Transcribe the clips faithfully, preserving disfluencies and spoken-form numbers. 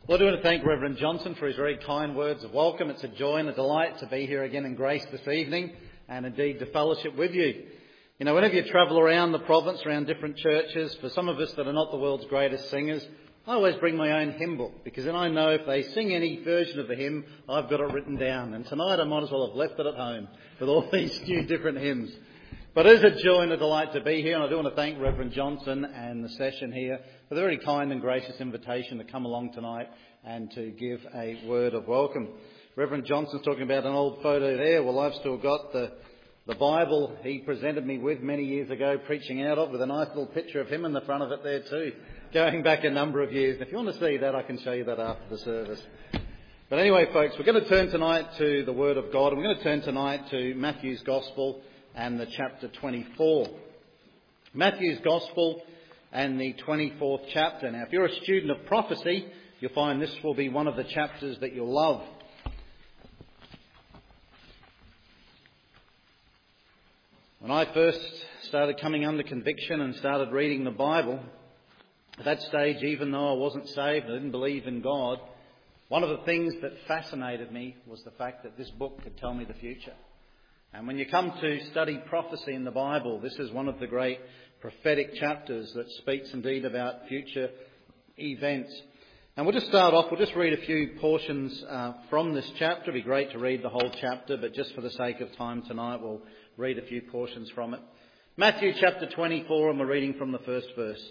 Well, I do want to thank Reverend Johnson for his very kind words of welcome. It's a joy and a delight to be here again in Grace this evening and indeed to fellowship with you. You know, whenever you travel around the province, around different churches, for some of us that are not the world's greatest singers, I always bring my own hymn book because then I know if they sing any version of the hymn, I've got it written down. And tonight I might as well have left it at home with all these new different hymns. But it is a joy and a delight to be here, and I do want to thank Reverend Johnson and the session here for the very kind and gracious invitation to come along tonight and to give a word of welcome. Reverend Johnson's talking about an old photo there. Well, I've still got the, the Bible he presented me with many years ago, preaching out of, with a nice little picture of him in the front of it there too, going back a number of years. And if you want to see that, I can show you that after the service. But anyway, folks, we're going to turn tonight to the Word of God. We're going to turn tonight to Matthew's Gospel and the chapter twenty-four. Matthew's Gospel and the twenty-fourth chapter. Now, if you're a student of prophecy, you'll find this will be one of the chapters that you'll love. When I first started coming under conviction and started reading the Bible, at that stage, even though I wasn't saved, I didn't believe in God, one of the things that fascinated me was the fact that this book could tell me the future. And when you come to study prophecy in the Bible, this is one of the great prophetic chapters that speaks indeed about future events. And we'll just start off, we'll just read a few portions uh, from this chapter. It'd be great to read the whole chapter, but just for the sake of time tonight, we'll read a few portions from it. Matthew chapter twenty-four, and we're reading from the first verse.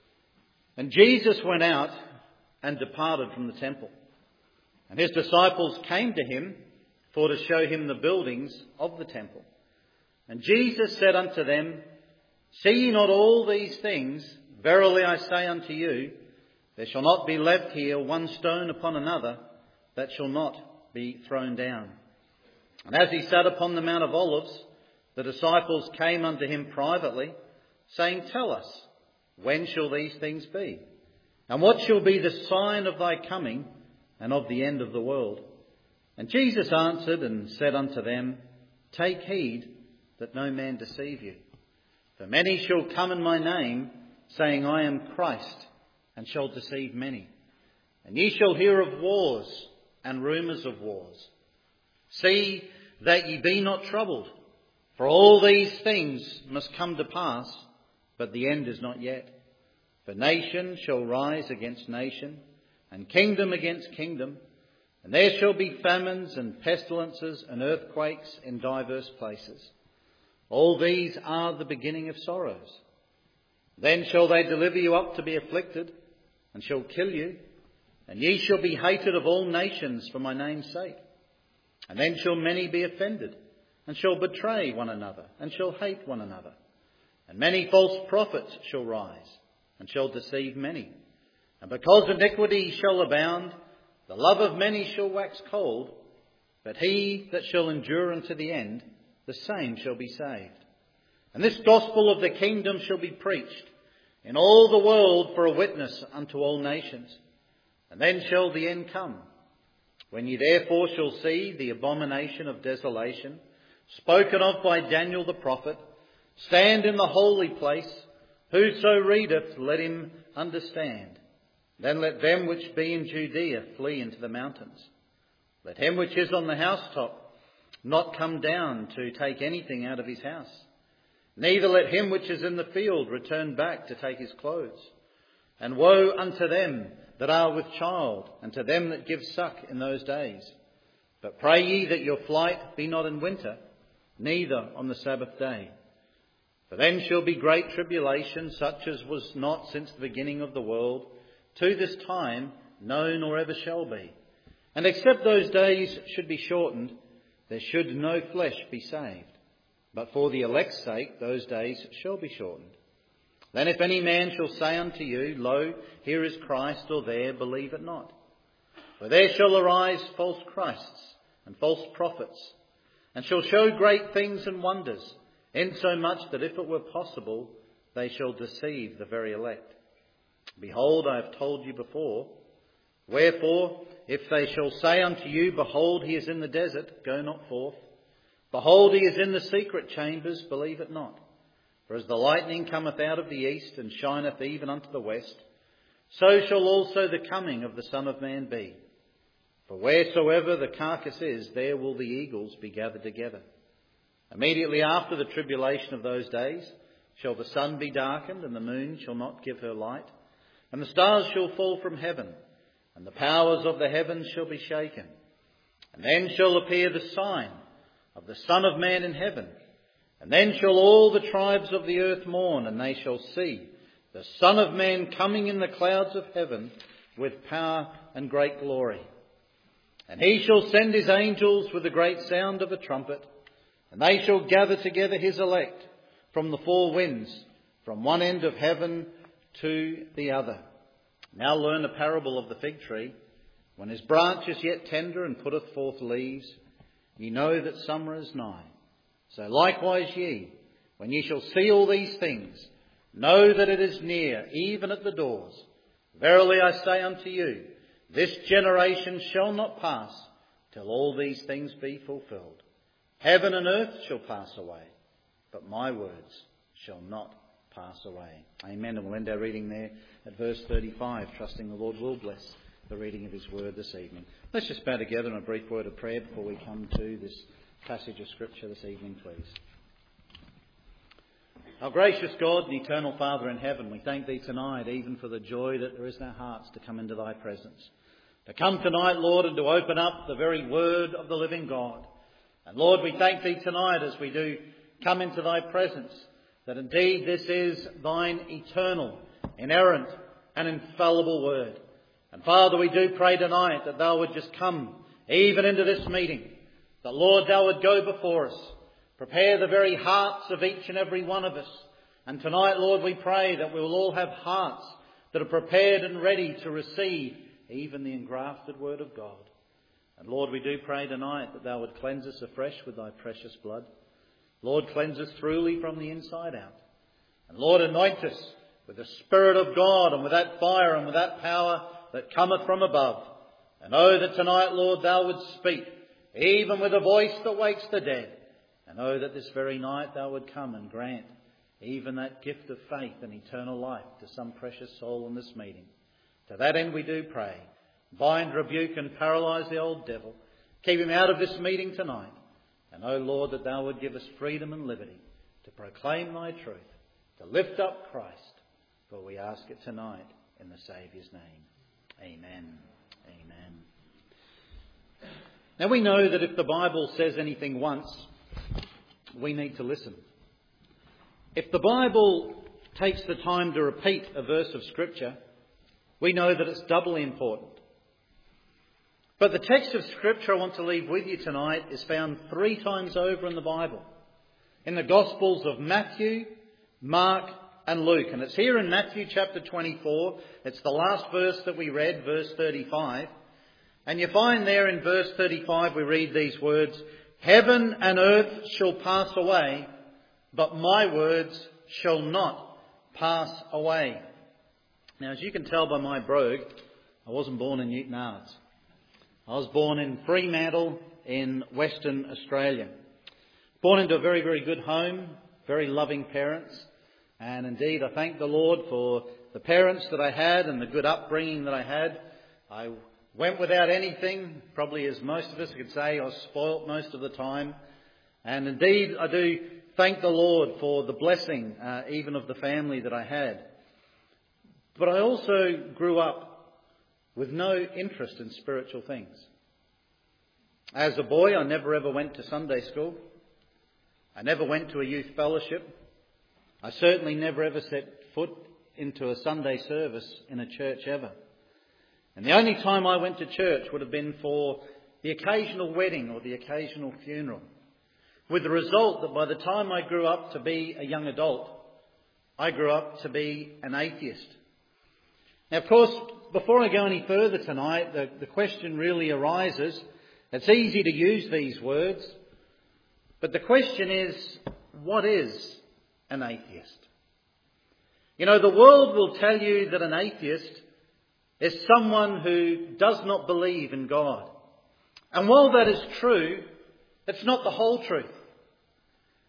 And Jesus went out and departed from the temple. And his disciples came to him for to show him the buildings of the temple. And Jesus said unto them, See ye not all these things? Verily I say unto you, there shall not be left here one stone upon another that shall not be thrown down. And as he sat upon the Mount of Olives, the disciples came unto him privately, saying, Tell us, when shall these things be? And what shall be the sign of thy coming and of the end of the world? And Jesus answered and said unto them, Take heed that no man deceive you. For many shall come in my name, saying, I am Christ, and shall deceive many. And ye shall hear of wars and rumours of wars. See that ye be not troubled, for all these things must come to pass, but the end is not yet. For nation shall rise against nation, and kingdom against kingdom. And there shall be famines and pestilences and earthquakes in divers places. All these are the beginning of sorrows. Then shall they deliver you up to be afflicted, and shall kill you. And ye shall be hated of all nations for my name's sake. And then shall many be offended, and shall betray one another, and shall hate one another. And many false prophets shall rise, and shall deceive many. And because iniquity shall abound, the love of many shall wax cold, but he that shall endure unto the end, the same shall be saved. And this gospel of the kingdom shall be preached in all the world for a witness unto all nations. And then shall the end come, when ye therefore shall see the abomination of desolation, spoken of by Daniel the prophet, stand in the holy place. Whoso readeth, let him understand. Then let them which be in Judea flee into the mountains. Let him which is on the housetop not come down to take anything out of his house. Neither let him which is in the field return back to take his clothes. And woe unto them that are with child, and to them that give suck in those days. But pray ye that your flight be not in winter, neither on the Sabbath day. For then shall be great tribulation, such as was not since the beginning of the world, to this time, no nor ever shall be. And except those days should be shortened, there should no flesh be saved. But for the elect's sake, those days shall be shortened. Then if any man shall say unto you, Lo, here is Christ, or there, believe it not. For there shall arise false Christs and false prophets, and shall show great things and wonders, insomuch that if it were possible, they shall deceive the very elect. Behold, I have told you before. Wherefore, if they shall say unto you, Behold, he is in the desert, go not forth. Behold, he is in the secret chambers, believe it not. For as the lightning cometh out of the east, and shineth even unto the west, so shall also the coming of the Son of Man be. For wheresoever the carcass is, there will the eagles be gathered together. Immediately after the tribulation of those days shall the sun be darkened, and the moon shall not give her light, and the stars shall fall from heaven, and the powers of the heavens shall be shaken. And then shall appear the sign of the Son of Man in heaven. And then shall all the tribes of the earth mourn, and they shall see the Son of Man coming in the clouds of heaven with power and great glory. And he shall send his angels with a great sound of a trumpet, and they shall gather together his elect from the four winds, from one end of heaven to the other. Now learn the parable of the fig tree. When his branch is yet tender and putteth forth leaves, ye know that summer is nigh. So likewise ye, when ye shall see all these things, know that it is near, even at the doors. Verily I say unto you, this generation shall not pass till all these things be fulfilled. Heaven and earth shall pass away, but my words shall not pass away. Amen. And we'll end our reading there at verse thirty-five, trusting the Lord will bless the reading of his word this evening. Let's just bow together in a brief word of prayer before we come to this passage of Scripture this evening, please. Our gracious God and eternal Father in heaven, we thank thee tonight even for the joy that there is in our hearts to come into thy presence. To come tonight, Lord, and to open up the very word of the living God. And Lord, we thank thee tonight as we do come into thy presence, that indeed this is thine eternal, inerrant and infallible word. And Father, we do pray tonight that thou would just come even into this meeting. That, Lord, thou would go before us. Prepare the very hearts of each and every one of us. And tonight, Lord, we pray that we will all have hearts that are prepared and ready to receive even the engrafted word of God. And Lord, we do pray tonight that thou would cleanse us afresh with thy precious blood. Lord, cleanse us truly from the inside out. And Lord, anoint us with the Spirit of God and with that fire and with that power that cometh from above. And oh, that tonight, Lord, thou wouldst speak, even with a voice that wakes the dead. And oh, that this very night thou would come and grant even that gift of faith and eternal life to some precious soul in this meeting. To that end we do pray. Bind, rebuke and paralyse the old devil. Keep him out of this meeting tonight. And oh, Lord, that thou would give us freedom and liberty to proclaim thy truth, to lift up Christ. For we ask it tonight in the Saviour's name. Amen. Amen. Now we know that if the Bible says anything once, we need to listen. If the Bible takes the time to repeat a verse of Scripture, we know that it's doubly important. But the text of Scripture I want to leave with you tonight is found three times over in the Bible. In the Gospels of Matthew, Mark and Luke. And it's here in Matthew chapter twenty-four. It's the last verse that we read, verse thirty-five. And you find there in verse thirty-five we read these words, heaven and earth shall pass away, but my words shall not pass away. Now, as you can tell by my brogue, I wasn't born in Newton Ards. I was born in Fremantle in Western Australia. Born into a very, very good home, very loving parents. And indeed, I thank the Lord for the parents that I had and the good upbringing that I had. I went without anything, probably as most of us could say. I was spoilt most of the time. And indeed, I do thank the Lord for the blessing, uh, even of the family that I had. But I also grew up with no interest in spiritual things. As a boy, I never ever went to Sunday school. I never went to a youth fellowship. I certainly never ever set foot into a Sunday service in a church ever. And the only time I went to church would have been for the occasional wedding or the occasional funeral. With the result that by the time I grew up to be a young adult, I grew up to be an atheist. Now, of course, before I go any further tonight, the, the question really arises. It's easy to use these words, but the question is, what is an atheist? You know, the world will tell you that an atheist is someone who does not believe in God. And while that is true, it's not the whole truth.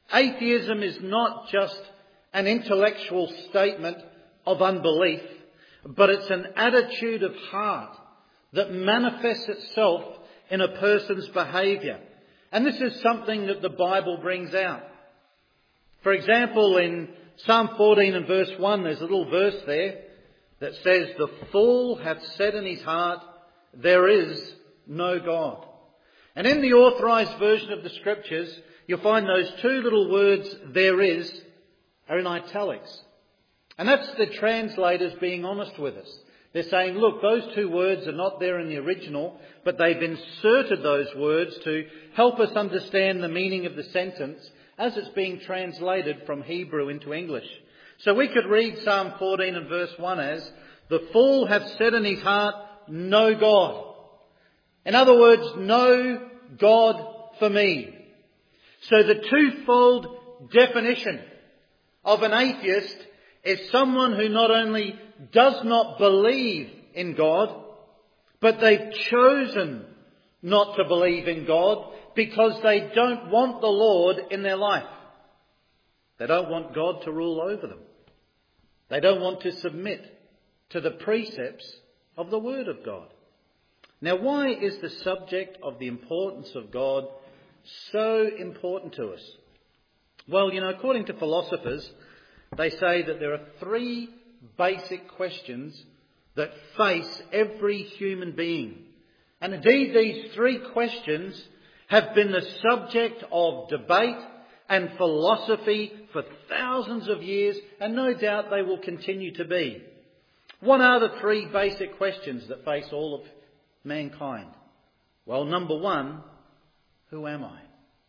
Atheism is not just an intellectual statement of unbelief, but it's an attitude of heart that manifests itself in a person's behaviour. And this is something that the Bible brings out. For example, in Psalm fourteen and verse one, there's a little verse there that says, "The fool hath said in his heart, there is no God." And in the authorised version of the Scriptures, you'll find those two little words, "there is," are in italics. And that's the translators being honest with us. They're saying, look, those two words are not there in the original, but they've inserted those words to help us understand the meaning of the sentence as it's being translated from Hebrew into English. So we could read Psalm fourteen and verse one as, "The fool hath said in his heart, no God." In other words, no God for me. So the twofold definition of an atheist is someone who not only does not believe in God, but they've chosen not to believe in God because they don't want the Lord in their life. They don't want God to rule over them. They don't want to submit to the precepts of the Word of God. Now, why is the subject of the importance of God so important to us? Well, you know, according to philosophers, they say that there are three basic questions that face every human being. And indeed, these three questions have been the subject of debate and philosophy for thousands of years, and no doubt they will continue to be. What are the three basic questions that face all of mankind? Well, number one, who am I?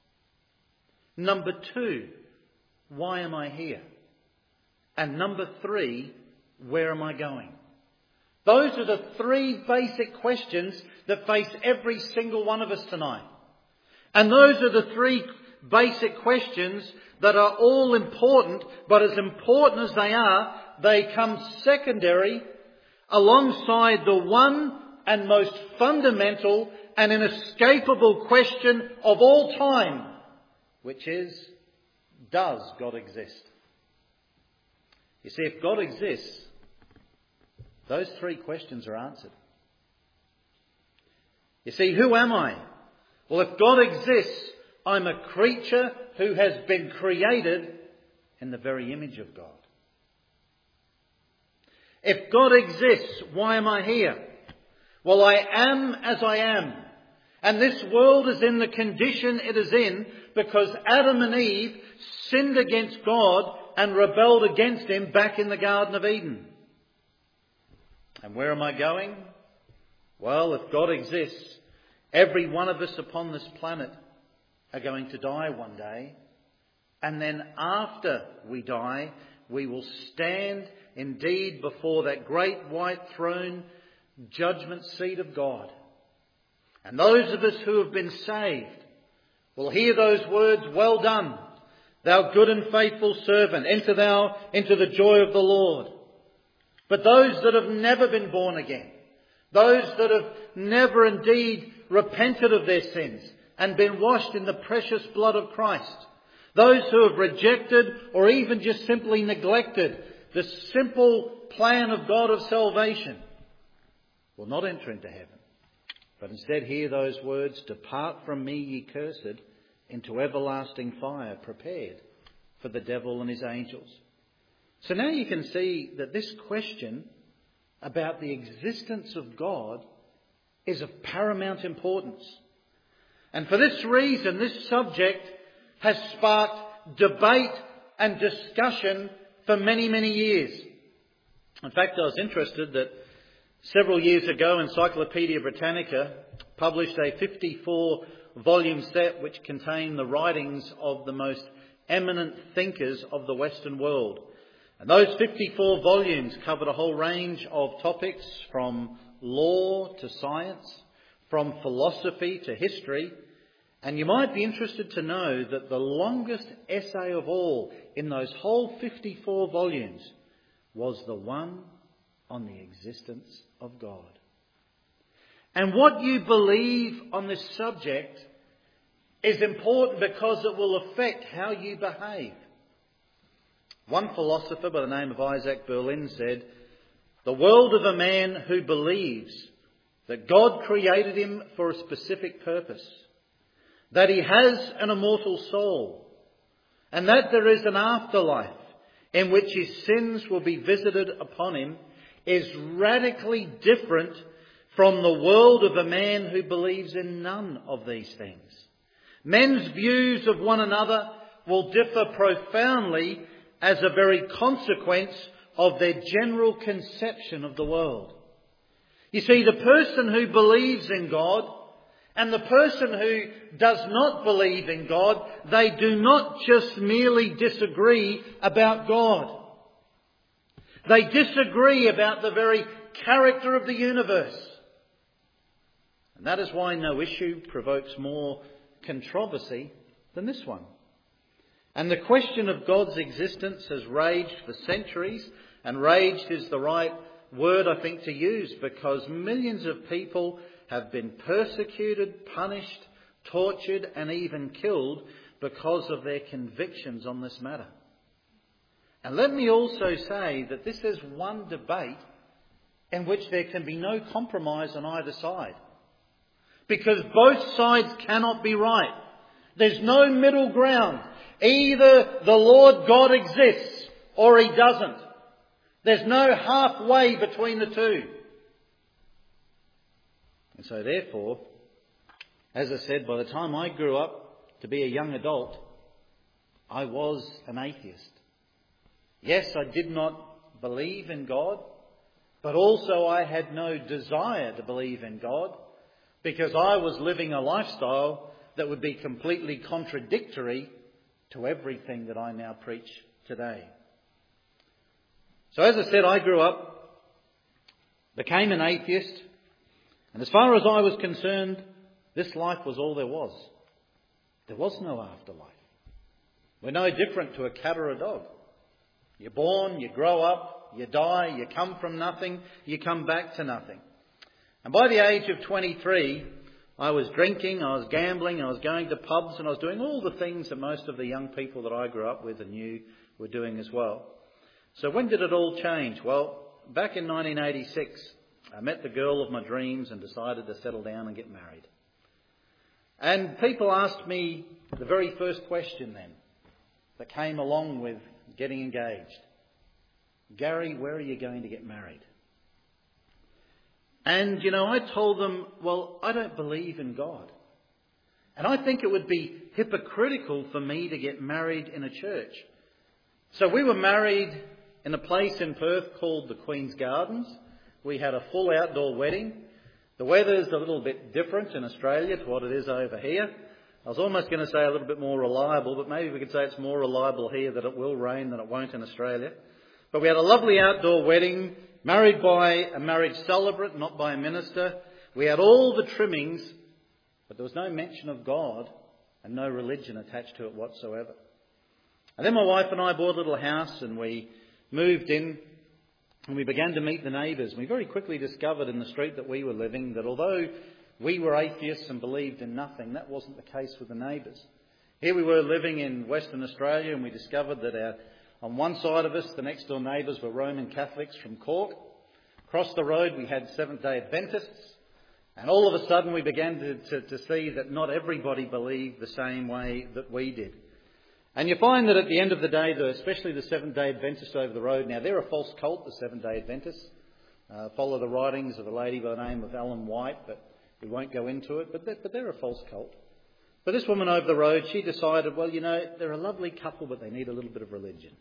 Number two, why am I here? And number three, where am I going? Those are the three basic questions that face every single one of us tonight. And those are the three basic questions that are all important, but as important as they are, they come secondary alongside the one and most fundamental and inescapable question of all time, which is, does God exist? You see, if God exists, those three questions are answered. You see, who am I? Well, if God exists, I'm a creature who has been created in the very image of God. If God exists, why am I here? Well, I am as I am. And this world is in the condition it is in because Adam and Eve sinned against God and rebelled against Him back in the Garden of Eden. And where am I going? Well, if God exists, every one of us upon this planet are going to die one day. And then after we die, we will stand indeed before that great white throne, judgment seat of God. And those of us who have been saved will hear those words, "Well done, thou good and faithful servant, enter thou into the joy of the Lord." But those that have never been born again, those that have never indeed repented of their sins and been washed in the precious blood of Christ, those who have rejected or even just simply neglected the simple plan of God of salvation, will not enter into heaven, but instead hear those words, "Depart from me, ye cursed, into everlasting fire, prepared for the devil and his angels." So now you can see that this question about the existence of God is of paramount importance. And for this reason, this subject has sparked debate and discussion for many, many years. In fact, I was interested that several years ago, Encyclopaedia Britannica published a fifty-four volume set which contained the writings of the most eminent thinkers of the Western world. And those fifty-four volumes covered a whole range of topics, from law to science, from philosophy to history. And you might be interested to know that the longest essay of all in those whole fifty-four volumes was the one on the existence of God. And what you believe on this subject is important because it will affect how you behave. One philosopher by the name of Isaac Berlin said, "The the world of a man who believes that God created him for a specific purpose, that he has an immortal soul, and that there is an afterlife in which his sins will be visited upon him, is radically different from the world of a man who believes in none of these things. Men's views of one another will differ profoundly as a very consequence of their general conception of the world. You see, the person who believes in God and the person who does not believe in God, they do not just merely disagree about God. They disagree about the very character of the universe. And that is why no issue provokes more controversy than this one. And the question of God's existence has raged for centuries, and raged is the right word, I think, to use, because millions of people have been persecuted, punished, tortured, and even killed because of their convictions on this matter. And let me also say that this is one debate in which there can be no compromise on either side, because both sides cannot be right. There's no middle ground. Either the Lord God exists or he doesn't. There's no halfway between the two. And so therefore, as I said, by the time I grew up to be a young adult, I was an atheist. Yes, I did not believe in God, but also I had no desire to believe in God, because I was living a lifestyle that would be completely contradictory to everything that I now preach today. So as I said, I grew up, became an atheist, and as far as I was concerned, this life was all there was. There was no afterlife. We're no different to a cat or a dog. You're born, you grow up, you die, you come from nothing, you come back to nothing. And by the age of twenty-three, I was drinking, I was gambling, I was going to pubs, and I was doing all the things that most of the young people that I grew up with and knew were doing as well. So when did it all change? Well, back in nineteen eighty-six, I met the girl of my dreams and decided to settle down and get married. And people asked me the very first question then that came along with getting engaged. Gary, where are you going to get married? And, you know, I told them, well, I don't believe in God. And I think it would be hypocritical for me to get married in a church. So we were married in a place in Perth called the Queen's Gardens. We had a full outdoor wedding. The weather's a little bit different in Australia to what it is over here. I was almost going to say a little bit more reliable, but maybe we could say it's more reliable here that it will rain than it won't in Australia. But we had a lovely outdoor wedding, married by a marriage celebrant, not by a minister. We had all the trimmings, but there was no mention of God and no religion attached to it whatsoever. And then my wife and I bought a little house and we moved in and we began to meet the neighbours. We very quickly discovered in the street that we were living that although we were atheists and believed in nothing, that wasn't the case with the neighbours. Here we were living in Western Australia and we discovered that our, on one side of us, the next door neighbours were Roman Catholics from Cork. Across the road we had Seventh-day Adventists. And all of a sudden we began to, to, to see that not everybody believed the same way that we did. And you find that at the end of the day, the, especially the Seventh-day Adventists over the road, now they're a false cult, the Seventh-day Adventists. Uh, follow the writings of a lady by the name of Ellen White, but we won't go into it, but they're, but they're a false cult. But this woman over the road, she decided, well, you know, they're a lovely couple, but they need a little bit of religion.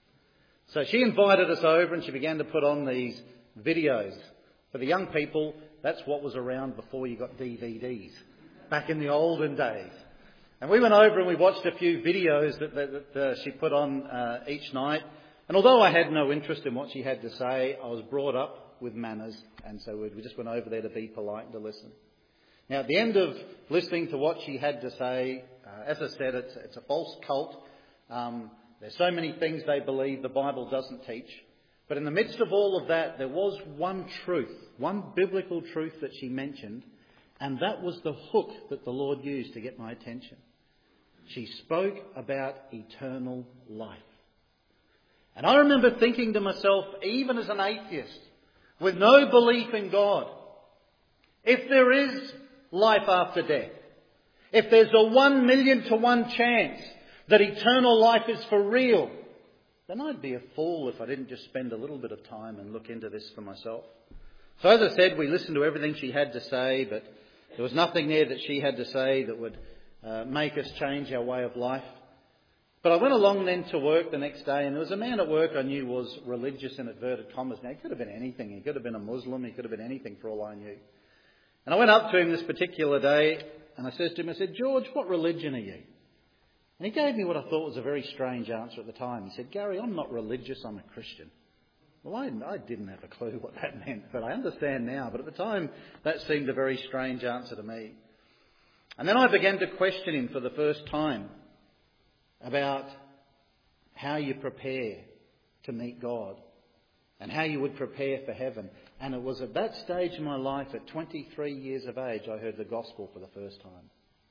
So she invited us over and she began to put on these videos. For the young people, that's what was around before you got D V Ds, back in the olden days. And we went over and we watched a few videos that, that, that uh, she put on uh, each night. And although I had no interest in what she had to say, I was brought up with manners, and so we just went over there to be polite and to listen. Now, at the end of listening to what she had to say, uh, as I said, it's, it's a false cult. Um, there's so many things they believe the Bible doesn't teach. But in the midst of all of that, there was one truth, one biblical truth that she mentioned, and that was the hook that the Lord used to get my attention. She spoke about eternal life. And I remember thinking to myself, even as an atheist, with no belief in God, if there is life after death, if there's a one million to one chance that eternal life is for real, then I'd be a fool if I didn't just spend a little bit of time and look into this for myself. So as I said, we listened to everything she had to say, but there was nothing there that she had to say that would uh, make us change our way of life. But I went along then to work the next day, and there was a man at work I knew was religious in inverted commas. Now, he could have been anything. He could have been a Muslim. He could have been anything for all I knew. And I went up to him this particular day, and I said to him, I said, "George, what religion are you?" And he gave me what I thought was a very strange answer at the time. He said, "Gary, I'm not religious, I'm a Christian." Well, I, I didn't have a clue what that meant, but I understand now. But at the time, that seemed a very strange answer to me. And then I began to question him for the first time about how you prepare to meet God and how you would prepare for heaven. And it was at that stage in my life, at twenty-three years of age, I heard the gospel for the first time.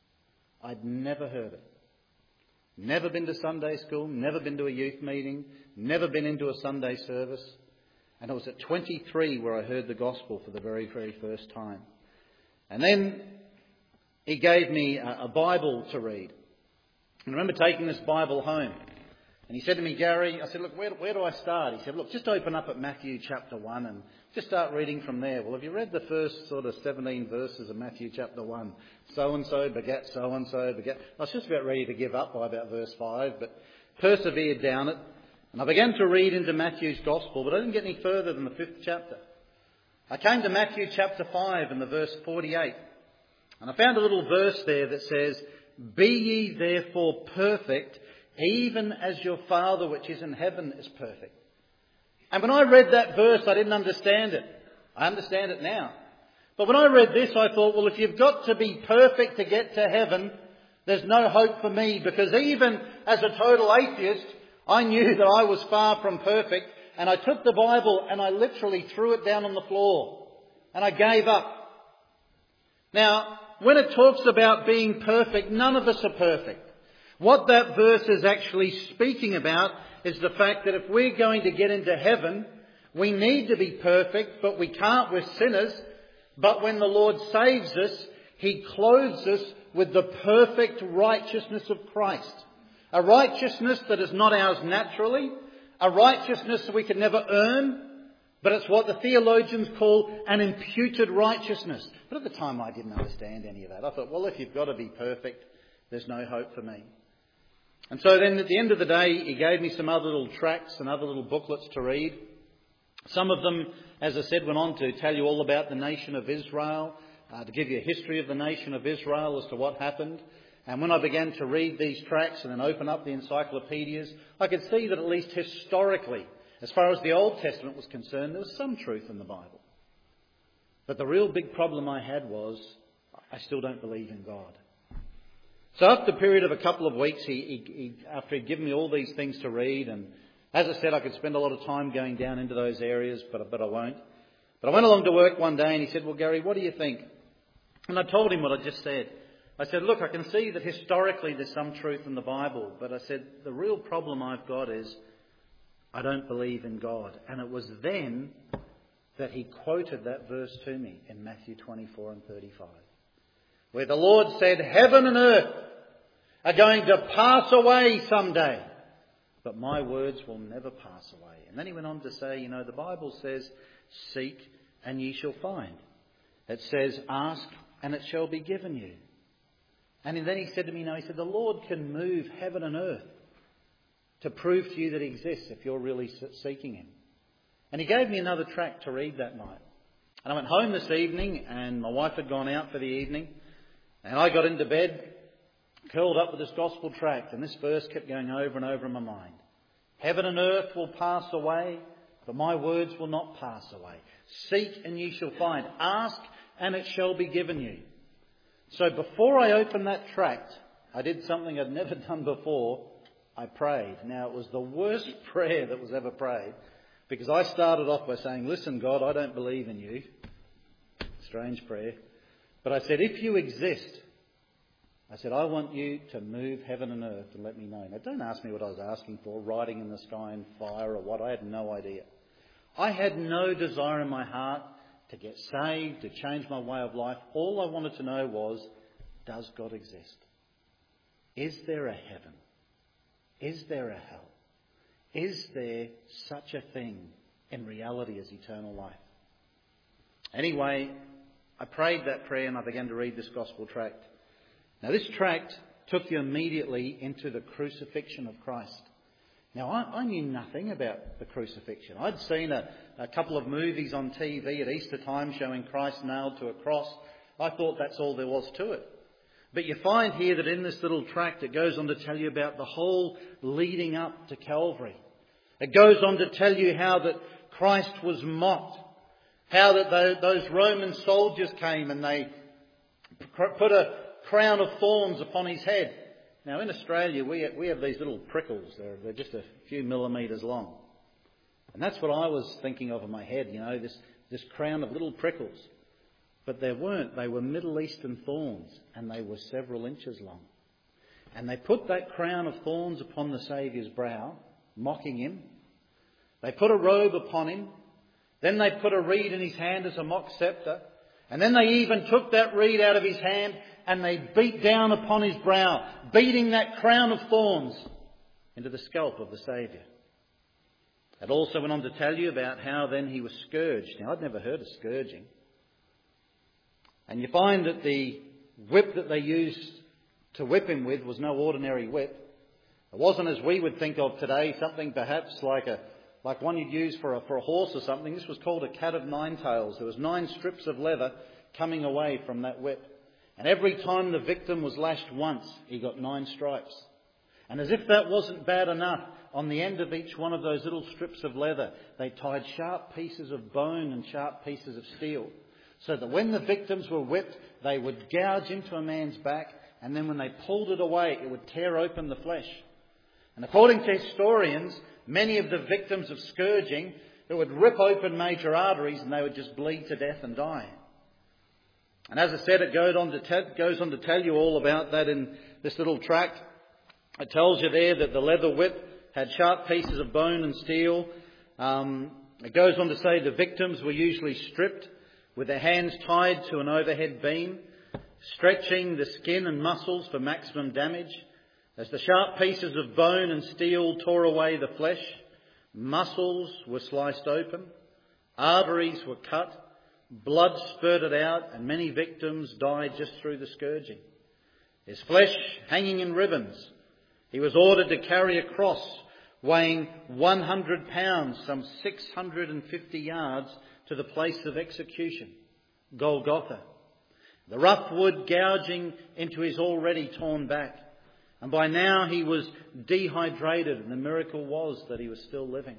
I'd never heard it. Never been to Sunday school, never been to a youth meeting, never been into a Sunday service. And it was at twenty-three where I heard the gospel for the very, very first time. And then he gave me a, a Bible to read. And I remember taking this Bible home. And he said to me, "Gary," I said, "Look, where, where do I start?" He said, "Look, just open up at Matthew chapter one and just start reading from there." Well, have you read the first sort of seventeen verses of Matthew chapter one? So-and-so begat so-and-so begat. I was just about ready to give up by about verse five, but persevered down it. And I began to read into Matthew's gospel, but I didn't get any further than the fifth chapter. I came to Matthew chapter five and the verse forty-eight. And I found a little verse there that says, "Be ye therefore perfect, even as your Father which is in heaven is perfect." And when I read that verse, I didn't understand it. I understand it now. But when I read this, I thought, well, if you've got to be perfect to get to heaven, there's no hope for me. Because even as a total atheist, I knew that I was far from perfect. And I took the Bible and I literally threw it down on the floor. And I gave up. Now, when it talks about being perfect, none of us are perfect. What that verse is actually speaking about is the fact that if we're going to get into heaven, we need to be perfect, but we can't. We're sinners. But when the Lord saves us, He clothes us with the perfect righteousness of Christ. A righteousness that is not ours naturally, a righteousness that we could never earn, but it's what the theologians call an imputed righteousness. But at the time I didn't understand any of that. I thought, well, if you've got to be perfect, there's no hope for me. And so then at the end of the day, he gave me some other little tracts and other little booklets to read. Some of them, as I said, went on to tell you all about the nation of Israel, uh, to give you a history of the nation of Israel as to what happened. And when I began to read these tracts and then open up the encyclopedias, I could see that at least historically, as far as the Old Testament was concerned, there was some truth in the Bible. But the real big problem I had was, I still don't believe in God. So after a period of a couple of weeks, he, he, he, after he'd given me all these things to read, and as I said, I could spend a lot of time going down into those areas, but, but I won't. But I went along to work one day and he said, "Well, Gary, what do you think?" And I told him what I just said. I said, "Look, I can see that historically there's some truth in the Bible, but I said, the real problem I've got is I don't believe in God." And it was then that he quoted that verse to me in Matthew twenty-four and thirty-five, where the Lord said, "Heaven and earth are going to pass away someday, but my words will never pass away." And then he went on to say, you know, the Bible says, "Seek and ye shall find." It says, "Ask and it shall be given you." And then he said to me, no, he said, the Lord can move heaven and earth to prove to you that He exists if you're really seeking Him. And he gave me another tract to read that night. And I went home this evening and my wife had gone out for the evening. And I got into bed, curled up with this gospel tract. And this verse kept going over and over in my mind. "Heaven and earth will pass away, but my words will not pass away. Seek and ye shall find. Ask and it shall be given you." So before I opened that tract, I did something I'd never done before. I prayed. Now, it was the worst prayer that was ever prayed, because I started off by saying, "Listen, God, I don't believe in you." Strange prayer. But I said, "If you exist," I said, "I want you to move heaven and earth and let me know." Now, don't ask me what I was asking for, writing in the sky and fire or what. I had no idea. I had no desire in my heart to get saved, to change my way of life. All I wanted to know was, does God exist? Is there a heaven? Is there a hell? Is there such a thing in reality as eternal life? Anyway, I prayed that prayer and I began to read this gospel tract. Now, this tract took you immediately into the crucifixion of Christ. Now, I, I knew nothing about the crucifixion. I'd seen a, a couple of movies on T V at Easter time showing Christ nailed to a cross. I thought that's all there was to it. But you find here that in this little tract it goes on to tell you about the whole leading up to Calvary. It goes on to tell you how that Christ was mocked. How that those Roman soldiers came and they put a crown of thorns upon his head. Now in Australia we have, we have these little prickles. They're, they're just a few millimetres long. And that's what I was thinking of in my head, you know, this, this crown of little prickles. But they weren't. They were Middle Eastern thorns and they were several inches long. And they put that crown of thorns upon the Saviour's brow, mocking him. They put a robe upon him. Then they put a reed in his hand as a mock sceptre. And then they even took that reed out of his hand and they beat down upon his brow, beating that crown of thorns into the scalp of the Saviour. It also went on to tell you about how then he was scourged. Now, I'd never heard of scourging. And you find that the whip that they used to whip him with was no ordinary whip. It wasn't as we would think of today, something perhaps like a like one you'd use for a, for a horse or something. This was called a cat of nine tails. There was nine strips of leather coming away from that whip. And every time the victim was lashed once, he got nine stripes. And as if that wasn't bad enough, on the end of each one of those little strips of leather, they tied sharp pieces of bone and sharp pieces of steel, so that when the victims were whipped, they would gouge into a man's back, and then when they pulled it away, it would tear open the flesh. And according to historians, many of the victims of scourging, it would rip open major arteries and they would just bleed to death and die. And as I said, it goes on to, te- goes on to tell you all about that in this little tract. It tells you there that the leather whip had sharp pieces of bone and steel. Um, it goes on to say the victims were usually stripped with their hands tied to an overhead beam, stretching the skin and muscles for maximum damage. As the sharp pieces of bone and steel tore away the flesh, muscles were sliced open, arteries were cut, blood spurted out, and many victims died just through the scourging. His flesh hanging in ribbons. He was ordered to carry a cross weighing one hundred pounds, some six hundred fifty yards, to the place of execution, Golgotha. The rough wood gouging into his already torn back. And by now he was dehydrated, and the miracle was that he was still living.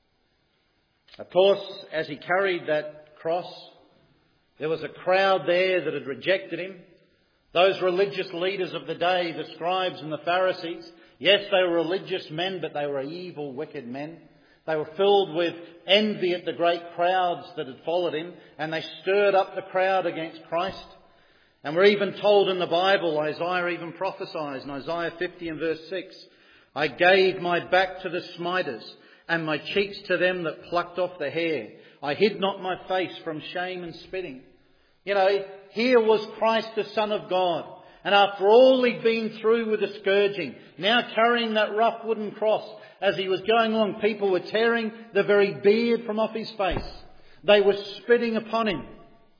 Of course, as he carried that cross, there was a crowd there that had rejected him. Those religious leaders of the day, the scribes and the Pharisees, yes, they were religious men, but they were evil, wicked men. They were filled with envy at the great crowds that had followed him, and they stirred up the crowd against Christ. And we're even told in the Bible, Isaiah even prophesies in Isaiah fifty and verse six, I gave my back to the smiters and my cheeks to them that plucked off the hair. I hid not my face from shame and spitting. You know, here was Christ, the Son of God. And after all he'd been through with the scourging, now carrying that rough wooden cross, as he was going along, people were tearing the very beard from off his face. They were spitting upon him.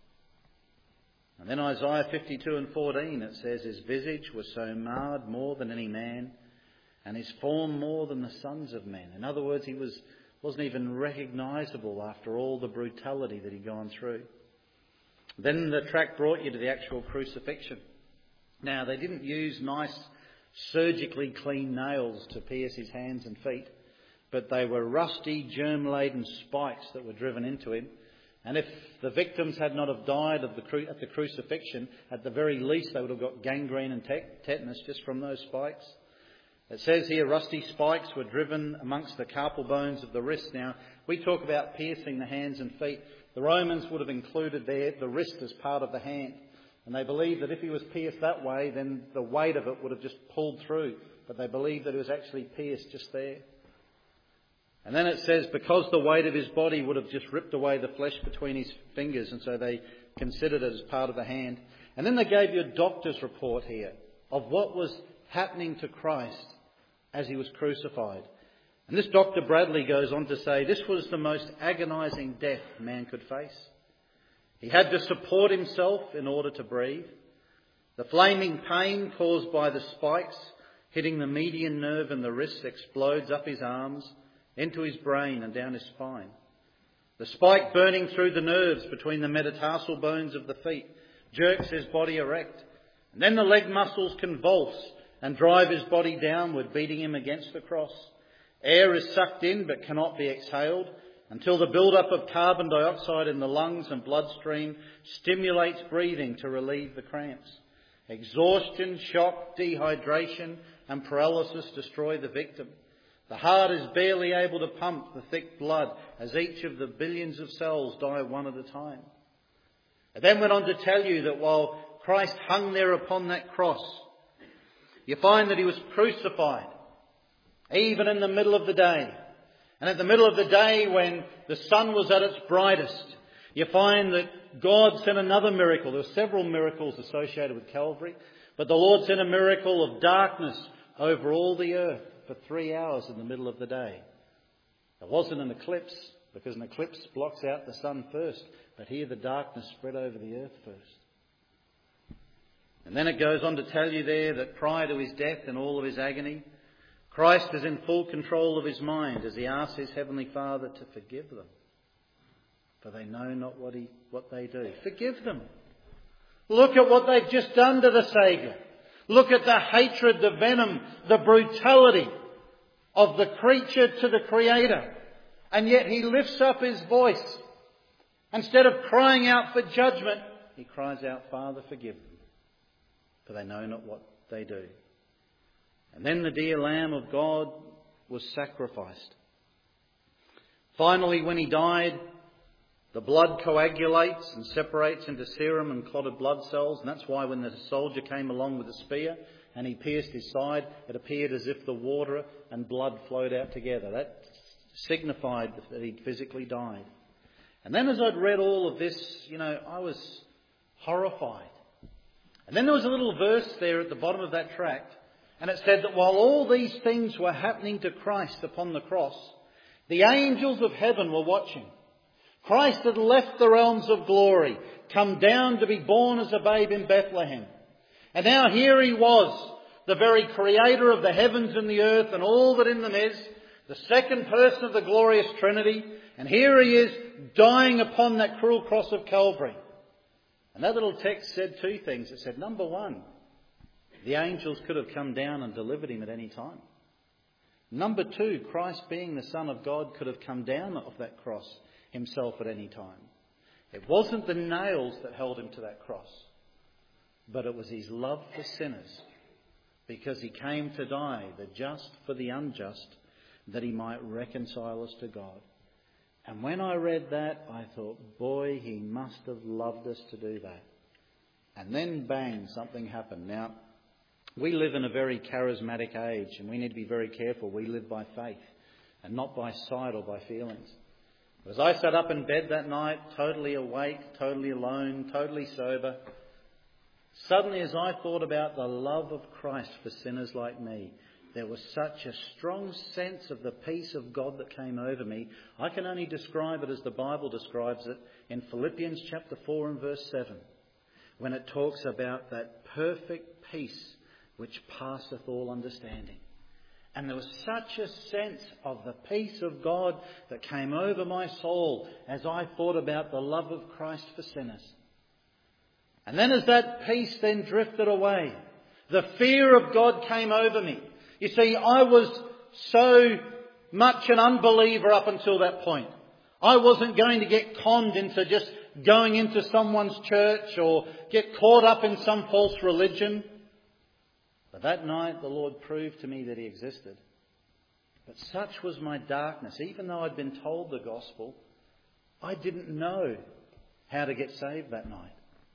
And then Isaiah fifty-two and fourteen, it says, his visage was so marred more than any man, and his form more than the sons of men. In other words, he was, wasn't even recognisable after all the brutality that he'd gone through. Then the tract brought you to the actual crucifixion. Now, they didn't use nice surgically clean nails to pierce his hands and feet, but they were rusty, germ-laden spikes that were driven into him. And if the victims had not have died of the cru- at the crucifixion, at the very least they would have got gangrene and te- tetanus just from those spikes. It says here, rusty spikes were driven amongst the carpal bones of the wrist. Now, we talk about piercing the hands and feet. The Romans would have included there the wrist as part of the hand. And they believed that if he was pierced that way, then the weight of it would have just pulled through. But they believed that it was actually pierced just there. And then it says, because the weight of his body would have just ripped away the flesh between his fingers, and so they considered it as part of the hand. And then they gave you a doctor's report here of what was happening to Christ as he was crucified. And this Doctor Bradley goes on to say, this was the most agonising death man could face. He had to support himself in order to breathe. The flaming pain caused by the spikes hitting the median nerve in the wrist explodes up his arms, into his brain and down his spine. The spike burning through the nerves between the metatarsal bones of the feet jerks his body erect. And then the leg muscles convulse and drive his body downward, beating him against the cross. Air is sucked in but cannot be exhaled until the build-up of carbon dioxide in the lungs and bloodstream stimulates breathing to relieve the cramps. Exhaustion, shock, dehydration and paralysis destroy the victim. The heart is barely able to pump the thick blood as each of the billions of cells die one at a time. It then went on to tell you that while Christ hung there upon that cross, you find that he was crucified, even in the middle of the day. And at the middle of the day, when the sun was at its brightest, you find that God sent another miracle. There were several miracles associated with Calvary, but the Lord sent a miracle of darkness over all the earth for three hours in the middle of the day. There wasn't an eclipse, because an eclipse blocks out the sun first, but here the darkness spread over the earth first. And then it goes on to tell you there that prior to his death and all of his agony, Christ is in full control of his mind as he asks his heavenly Father to forgive them, for they know not what he what they do. Forgive them. Look at what they've just done to the Saviour. Look at the hatred, the venom, the brutality of the creature to the Creator. And yet he lifts up his voice. Instead of crying out for judgment, he cries out, Father, forgive them, for they know not what they do. And then the dear Lamb of God was sacrificed. Finally, when he died, the blood coagulates and separates into serum and clotted blood cells. And that's why when the soldier came along with a spear and he pierced his side, it appeared as if the water and blood flowed out together. That signified that he'd physically died. And then as I'd read all of this, you know, I was horrified. And then there was a little verse there at the bottom of that tract. And it said that while all these things were happening to Christ upon the cross, the angels of heaven were watching. Christ had left the realms of glory, come down to be born as a babe in Bethlehem. And now here he was, the very creator of the heavens and the earth and all that in them is, the second person of the glorious Trinity. And here he is dying upon that cruel cross of Calvary. And that little text said two things. It said, number one, the angels could have come down and delivered him at any time. Number two, Christ being the Son of God could have come down off that cross himself at any time. It wasn't the nails that held him to that cross, but it was his love for sinners, because he came to die, the just for the unjust, that he might reconcile us to God. And when I read that, I thought, boy, he must have loved us to do that. And then bang, something happened. Now, we live in a very charismatic age, and we need to be very careful. We live by faith and not by sight or by feelings. As I sat up in bed that night, totally awake, totally alone, totally sober, suddenly as I thought about the love of Christ for sinners like me, there was such a strong sense of the peace of God that came over me. I can only describe it as the Bible describes it in Philippians chapter four and verse seven, when it talks about that perfect peace which passeth all understanding. And there was such a sense of the peace of God that came over my soul as I thought about the love of Christ for sinners. And then as that peace then drifted away, the fear of God came over me. You see, I was so much an unbeliever up until that point. I wasn't going to get conned into just going into someone's church or get caught up in some false religion. But that night the Lord proved to me that he existed. But such was my darkness. Even though I'd been told the gospel, I didn't know how to get saved that night.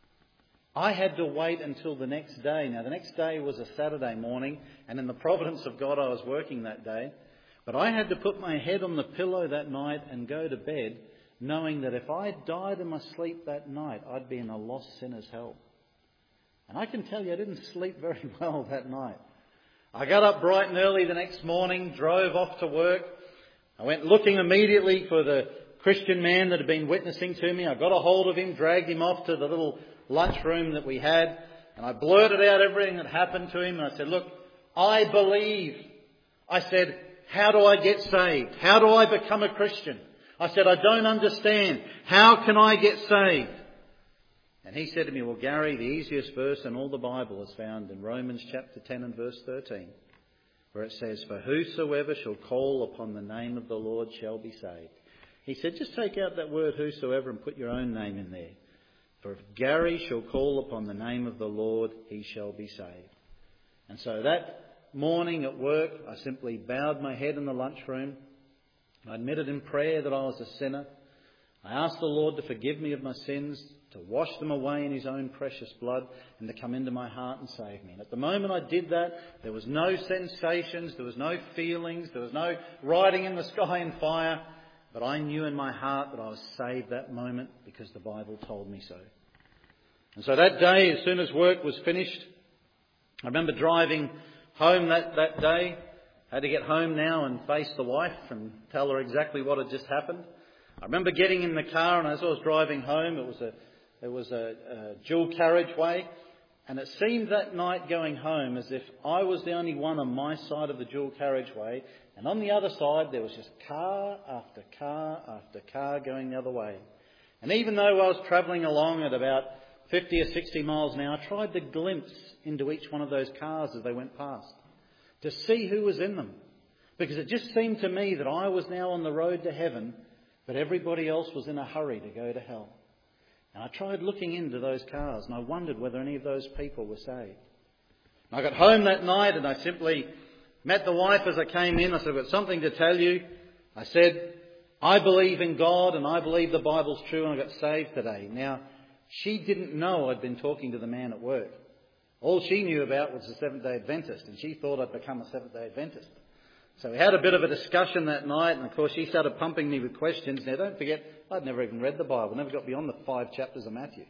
I had to wait until the next day. Now, the next day was a Saturday morning, and in the providence of God I was working that day. But I had to put my head on the pillow that night and go to bed, knowing that if I died in my sleep that night, I'd be in a lost sinner's hell. And I can tell you, I didn't sleep very well that night. I got up bright and early the next morning, drove off to work. I went looking immediately for the Christian man that had been witnessing to me. I got a hold of him, dragged him off to the little lunchroom that we had, and I blurted out everything that happened to him. And I said, look, I believe. I said, how do I get saved? How do I become a Christian? I said, I don't understand. How can I get saved? And he said to me, well, Gary, the easiest verse in all the Bible is found in Romans chapter ten and verse thirteen, where it says, for whosoever shall call upon the name of the Lord shall be saved. He said, just take out that word whosoever and put your own name in there. For if Gary shall call upon the name of the Lord, he shall be saved. And so that morning at work, I simply bowed my head in the lunchroom. I admitted in prayer that I was a sinner. I asked the Lord to forgive me of my sins, to wash them away in his own precious blood, and to come into my heart and save me. And at the moment I did that, there was no sensations, there was no feelings, there was no writing in the sky and fire. But I knew in my heart that I was saved that moment because the Bible told me so. And so that day, as soon as work was finished, I remember driving home that, that day. I had to get home now and face the wife and tell her exactly what had just happened. I remember getting in the car, and as I was driving home, it was a it was a, a dual carriageway, and it seemed that night going home as if I was the only one on my side of the dual carriageway, and on the other side there was just car after car after car going the other way. And even though I was travelling along at about fifty or sixty miles an hour, I tried to glimpse into each one of those cars as they went past to see who was in them, because it just seemed to me that I was now on the road to heaven, but everybody else was in a hurry to go to hell. And I tried looking into those cars, and I wondered whether any of those people were saved. And I got home that night, and I simply met the wife as I came in. I said, I've got something to tell you. I said, I believe in God, and I believe the Bible's true, and I got saved today. Now, she didn't know I'd been talking to the man at work. All she knew about was the Seventh-day Adventist, and she thought I'd become a Seventh-day Adventist. So we had a bit of a discussion that night, and of course she started pumping me with questions. Now don't forget, I'd never even read the Bible, never got beyond the five chapters of Matthew.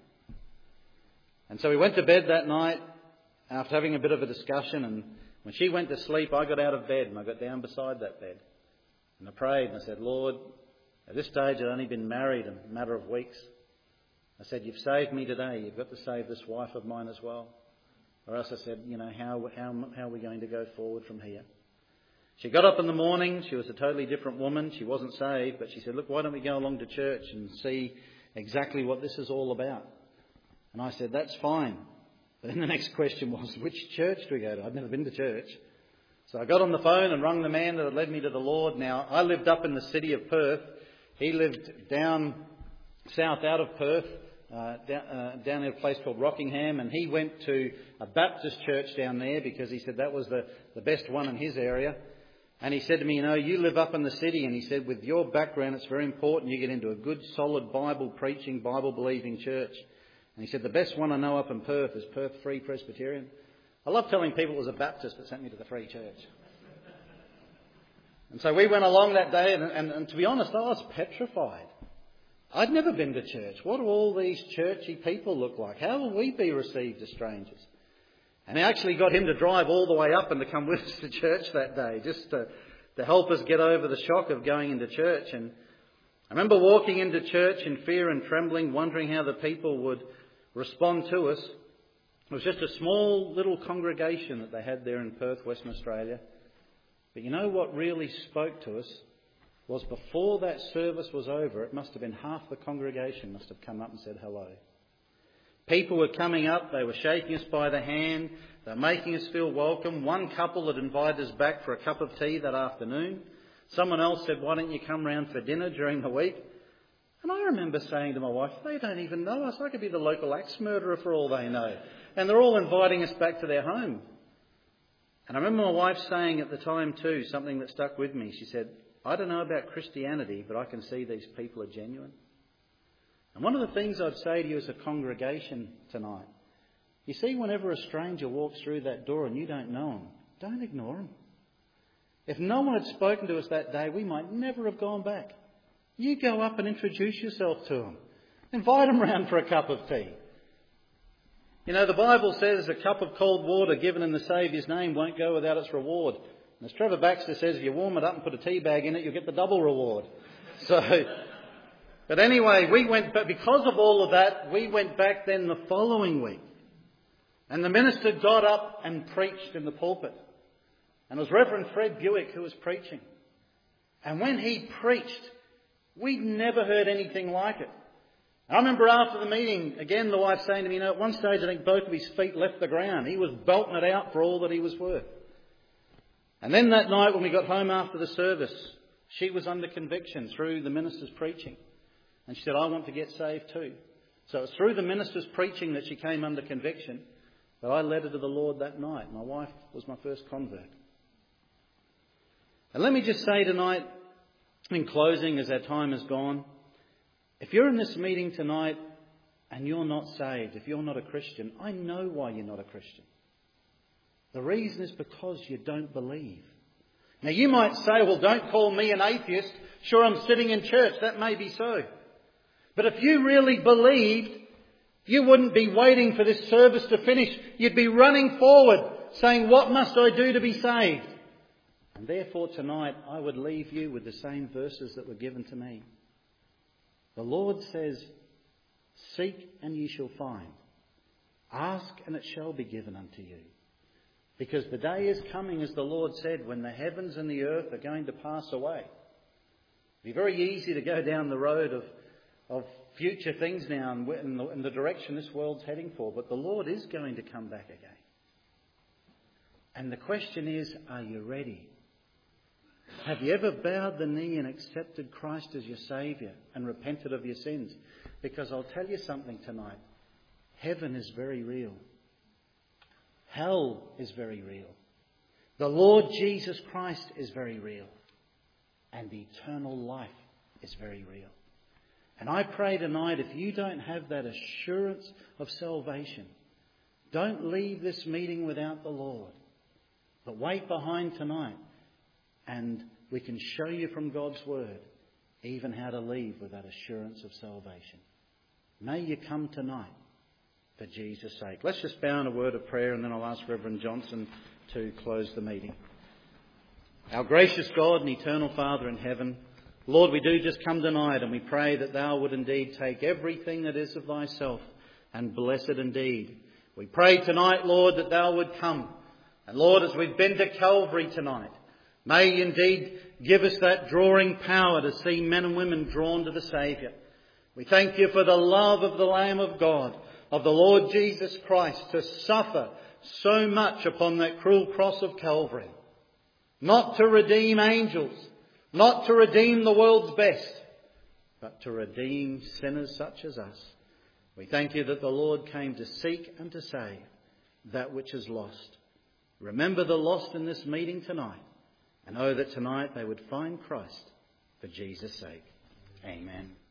And so we went to bed that night after having a bit of a discussion, and when she went to sleep, I got out of bed and I got down beside that bed. And I prayed and I said, Lord, at this stage I'd only been married a matter of weeks. I said, you've saved me today, you've got to save this wife of mine as well. Or else I said, you know, how, how, how are we going to go forward from here? She got up in the morning. She was a totally different woman. She wasn't saved, but she said, look, why don't we go along to church and see exactly what this is all about? And I said, that's fine. But then the next question was, which church do we go to? I'd never been to church. So I got on the phone and rung the man that had led me to the Lord. Now, I lived up in the city of Perth. He lived down south out of Perth, uh, down, uh, down in a place called Rockingham, and he went to a Baptist church down there because he said that was the, the best one in his area. And he said to me, you know, you live up in the city, and he said, with your background, it's very important you get into a good, solid Bible-preaching, Bible-believing church. And he said, the best one I know up in Perth is Perth Free Presbyterian. I love telling people it was a Baptist that sent me to the Free Church. And so we went along that day, and, and, and to be honest, I was petrified. I'd never been to church. What do all these churchy people look like? How will we be received as strangers? And I actually got him to drive all the way up and to come with us to church that day, just to, to help us get over the shock of going into church. And I remember walking into church in fear and trembling, wondering how the people would respond to us. It was just a small little congregation that they had there in Perth, Western Australia. But you know what really spoke to us was before that service was over, it must have been half the congregation must have come up and said hello. People were coming up, they were shaking us by the hand, they were making us feel welcome. One couple had invited us back for a cup of tea that afternoon. Someone else said, why don't you come round for dinner during the week? And I remember saying to my wife, they don't even know us. I could be the local axe murderer for all they know. And they're all inviting us back to their home. And I remember my wife saying at the time too, something that stuck with me. She said, I don't know about Christianity, but I can see these people are genuine. And one of the things I'd say to you as a congregation tonight, you see, whenever a stranger walks through that door and you don't know him, don't ignore him. If no one had spoken to us that day, we might never have gone back. You go up and introduce yourself to them. Invite them round for a cup of tea. You know, the Bible says a cup of cold water given in the Saviour's name won't go without its reward. And as Trevor Baxter says, if you warm it up and put a tea bag in it, you'll get the double reward. So, but anyway, we went, but because of all of that, we went back then the following week. And the minister got up and preached in the pulpit. And it was Reverend Fred Buick who was preaching. And when he preached, we'd never heard anything like it. I remember after the meeting, again, the wife saying to me, you know, at one stage I think both of his feet left the ground. He was belting it out for all that he was worth. And then that night when we got home after the service, she was under conviction through the minister's preaching. And she said, I want to get saved too. So it was through the minister's preaching that she came under conviction. But I led her to the Lord that night. My wife was my first convert. And let me just say tonight, in closing, as our time has gone, if you're in this meeting tonight and you're not saved, if you're not a Christian, I know why you're not a Christian. The reason is because you don't believe. Now you might say, well, don't call me an atheist. Sure, I'm sitting in church. That may be so. But if you really believed, you wouldn't be waiting for this service to finish. You'd be running forward saying, what must I do to be saved? And therefore tonight I would leave you with the same verses that were given to me. The Lord says, seek and ye shall find. Ask and it shall be given unto you. Because the day is coming, as the Lord said, when the heavens and the earth are going to pass away. It'd be very easy to go down the road of, of future things now and in the, in the direction this world's heading for. But the Lord is going to come back again. And the question is, are you ready? Have you ever bowed the knee and accepted Christ as your Saviour and repented of your sins? Because I'll tell you something tonight. Heaven is very real. Hell is very real. The Lord Jesus Christ is very real. And eternal life is very real. And I pray tonight, if you don't have that assurance of salvation, don't leave this meeting without the Lord. But wait behind tonight. And we can show you from God's Word even how to leave with that assurance of salvation. May you come tonight for Jesus' sake. Let's just bow in a word of prayer and then I'll ask Reverend Johnson to close the meeting. Our gracious God and eternal Father in heaven, Lord, we do just come tonight and we pray that Thou would indeed take everything that is of Thyself and bless it indeed. We pray tonight, Lord, that Thou would come. And Lord, as we've been to Calvary tonight, may you indeed give us that drawing power to see men and women drawn to the Saviour. We thank you for the love of the Lamb of God, of the Lord Jesus Christ, to suffer so much upon that cruel cross of Calvary. Not to redeem angels, not to redeem the world's best, but to redeem sinners such as us. We thank you that the Lord came to seek and to save that which is lost. Remember the lost in this meeting tonight. And oh, that tonight they would find Christ for Jesus' sake. Amen.